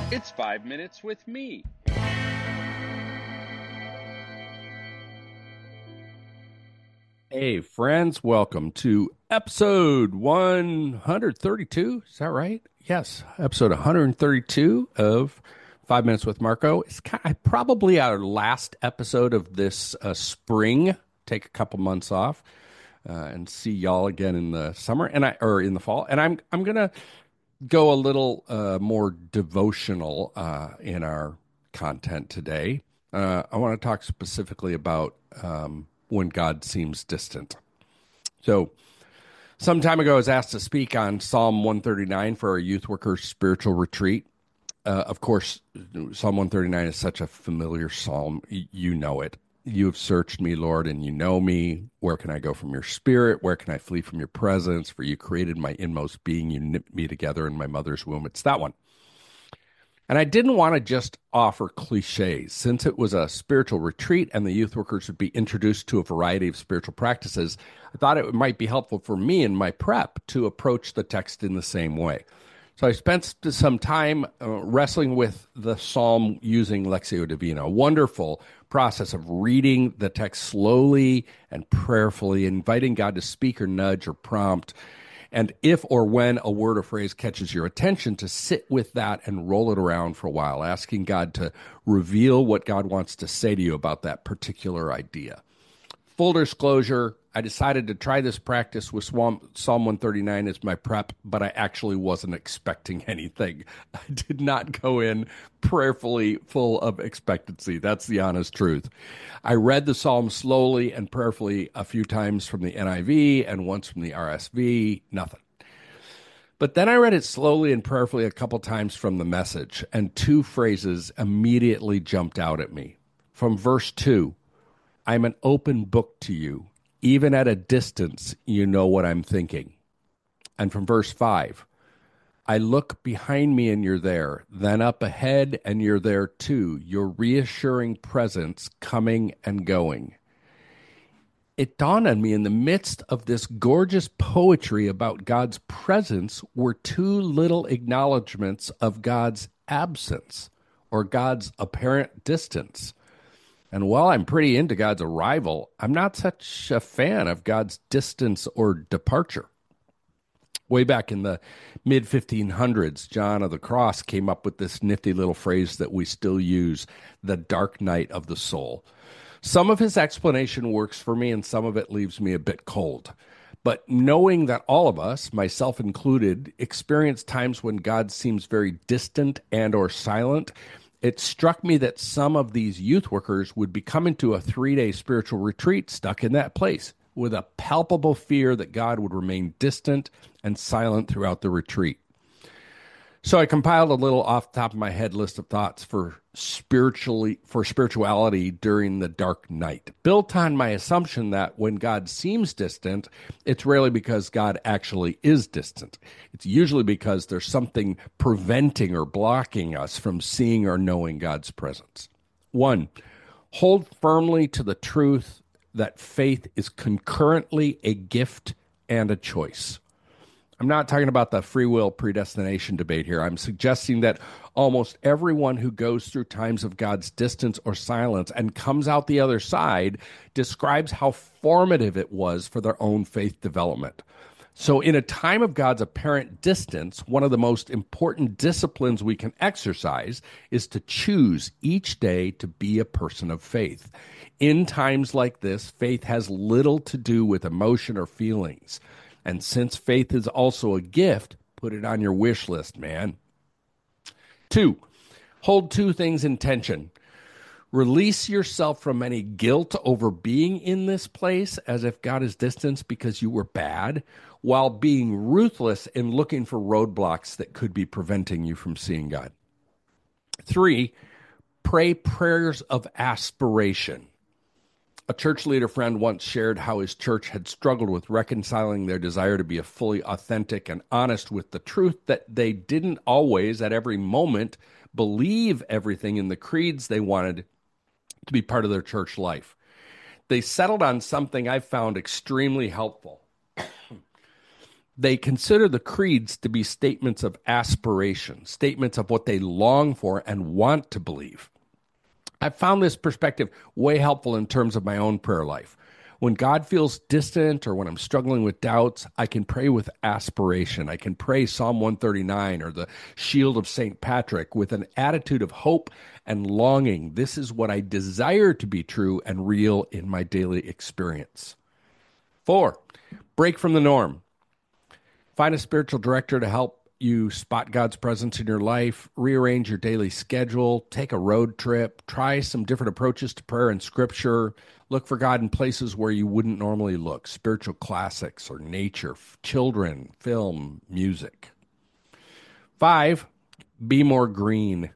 It's 5 minutes with me. Hey, friends, welcome to episode 132. Is that right? Yes, episode 132 of 5 Minutes with Marco. It's probably our last episode of this spring. Take a couple months off and see y'all again in the summer or in the fall. And I'm gonna go a little more devotional in our content today. I want to talk specifically about when God seems distant. So, some time ago, I was asked to speak on Psalm 139 for our youth workers' spiritual retreat. Of course, Psalm 139 is such a familiar psalm. You know it. You have searched me, Lord, and you know me. Where can I go from your spirit? Where can I flee from your presence? For you created my inmost being. You knit me together in my mother's womb. It's that one. And I didn't want to just offer cliches. Since it was a spiritual retreat and the youth workers would be introduced to a variety of spiritual practices, I thought it might be helpful for me in my prep to approach the text in the same way. So I spent some time wrestling with the psalm using Lectio Divina, a wonderful process of reading the text slowly and prayerfully, inviting God to speak or nudge or prompt. And if or when a word or phrase catches your attention, to sit with that and roll it around for a while, asking God to reveal what God wants to say to you about that particular idea. Full disclosure, I decided to try this practice with Psalm 139 as my prep, but I actually wasn't expecting anything. I did not go in prayerfully full of expectancy. That's the honest truth. I read the psalm slowly and prayerfully a few times from the NIV and once from the RSV, nothing. But then I read it slowly and prayerfully a couple times from the Message, and two phrases immediately jumped out at me. From verse 2, I'm an open book to you. Even at a distance, you know what I'm thinking. And from verse 5, I look behind me and you're there, then up ahead and you're there too, your reassuring presence coming and going. It dawned on me in the midst of this gorgeous poetry about God's presence were two little acknowledgments of God's absence or God's apparent distance. And while I'm pretty into God's arrival, I'm not such a fan of God's distance or departure. Way back in the mid 1500s, John of the Cross came up with this nifty little phrase that we still use, the dark night of the soul. Some of his explanation works for me, and some of it leaves me a bit cold. But knowing that all of us, myself included, experience times when God seems very distant and or silent, it struck me that some of these youth workers would be coming to a 3-day spiritual retreat stuck in that place with a palpable fear that God would remain distant and silent throughout the retreat. So I compiled a little off the top of my head list of thoughts for spirituality during the dark night, built on my assumption that when God seems distant, it's rarely because God actually is distant. It's usually because there's something preventing or blocking us from seeing or knowing God's presence. 1, hold firmly to the truth that faith is concurrently a gift and a choice. I'm not talking about the free will predestination debate here. I'm suggesting that almost everyone who goes through times of God's distance or silence and comes out the other side describes how formative it was for their own faith development. So, in a time of God's apparent distance, one of the most important disciplines we can exercise is to choose each day to be a person of faith. In times like this, faith has little to do with emotion or feelings. And since faith is also a gift, put it on your wish list, man. 2, hold two things in tension. Release yourself from any guilt over being in this place as if God is distant because you were bad, while being ruthless in looking for roadblocks that could be preventing you from seeing God. 3, pray prayers of aspiration. A church leader friend once shared how his church had struggled with reconciling their desire to be a fully authentic and honest with the truth that they didn't always, at every moment, believe everything in the creeds they wanted to be part of their church life. They settled on something I found extremely helpful. They consider the creeds to be statements of aspiration, statements of what they long for and want to believe. I found this perspective way helpful in terms of my own prayer life. When God feels distant or when I'm struggling with doubts, I can pray with aspiration. I can pray Psalm 139 or the Shield of St. Patrick with an attitude of hope and longing. This is what I desire to be true and real in my daily experience. 4, break from the norm. Find a spiritual director to help you spot God's presence in your life, rearrange your daily schedule, take a road trip, try some different approaches to prayer and scripture, look for God in places where you wouldn't normally look, spiritual classics or nature, children, film, music. 5, be more green.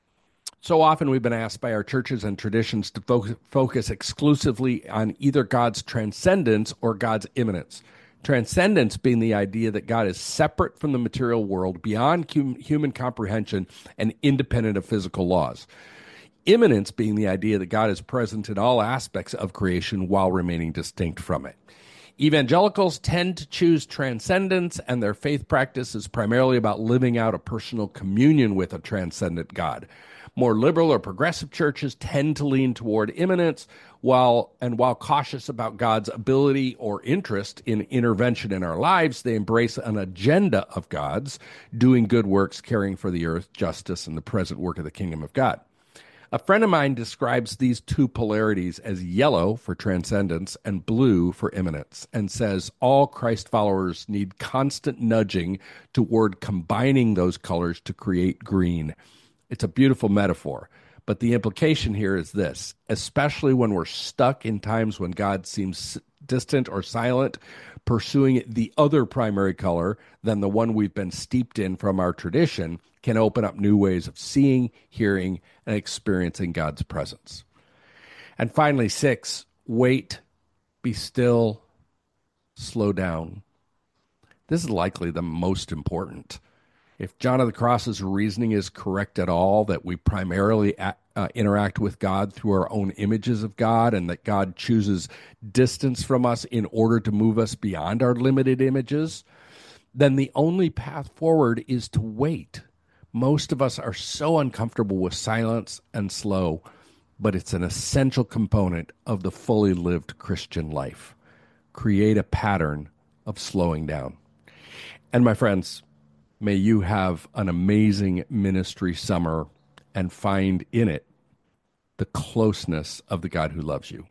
So often we've been asked by our churches and traditions to focus exclusively on either God's transcendence or God's immanence. Transcendence being the idea that God is separate from the material world, beyond human comprehension, and independent of physical laws. Immanence being the idea that God is present in all aspects of creation while remaining distinct from it. Evangelicals tend to choose transcendence, and their faith practice is primarily about living out a personal communion with a transcendent God. More liberal or progressive churches tend to lean toward immanence, while cautious about God's ability or interest in intervention in our lives, they embrace an agenda of God's, doing good works, caring for the earth, justice, and the present work of the kingdom of God. A friend of mine describes these two polarities as yellow for transcendence and blue for immanence, and says all Christ followers need constant nudging toward combining those colors to create green. It's a beautiful metaphor, but the implication here is this: especially when we're stuck in times when God seems distant or silent, pursuing the other primary color than the one we've been steeped in from our tradition can open up new ways of seeing, hearing, and experiencing God's presence. And finally, 6, wait, be still, slow down. This is likely the most important. If John of the Cross's reasoning is correct at all, that we primarily interact with God through our own images of God, and that God chooses distance from us in order to move us beyond our limited images, then the only path forward is to wait. Most of us are so uncomfortable with silence and slow, but it's an essential component of the fully lived Christian life. Create a pattern of slowing down. And my friends, may you have an amazing ministry summer and find in it the closeness of the God who loves you.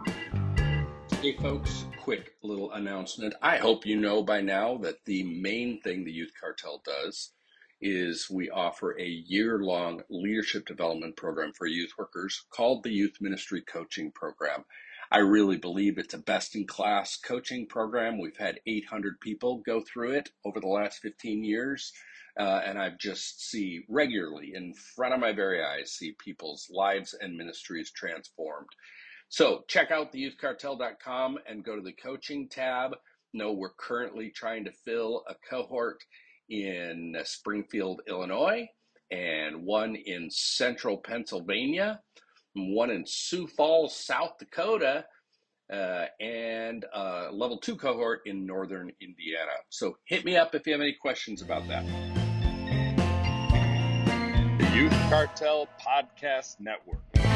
Hey folks, quick little announcement. I hope you know by now that the main thing the Youth Cartel does is we offer a year-long leadership development program for youth workers called the Youth Ministry Coaching Program. I really believe it's a best-in-class coaching program. We've had 800 people go through it over the last 15 years, and I just see regularly in front of my very eyes, see people's lives and ministries transformed. So check out theyouthcartel.com and go to the coaching tab. No, we're currently trying to fill a cohort in Springfield, Illinois, and one in central Pennsylvania, one in Sioux Falls, South Dakota, and a level 2 cohort in northern Indiana. So hit me up if you have any questions about that. The Youth Cartel Podcast Network.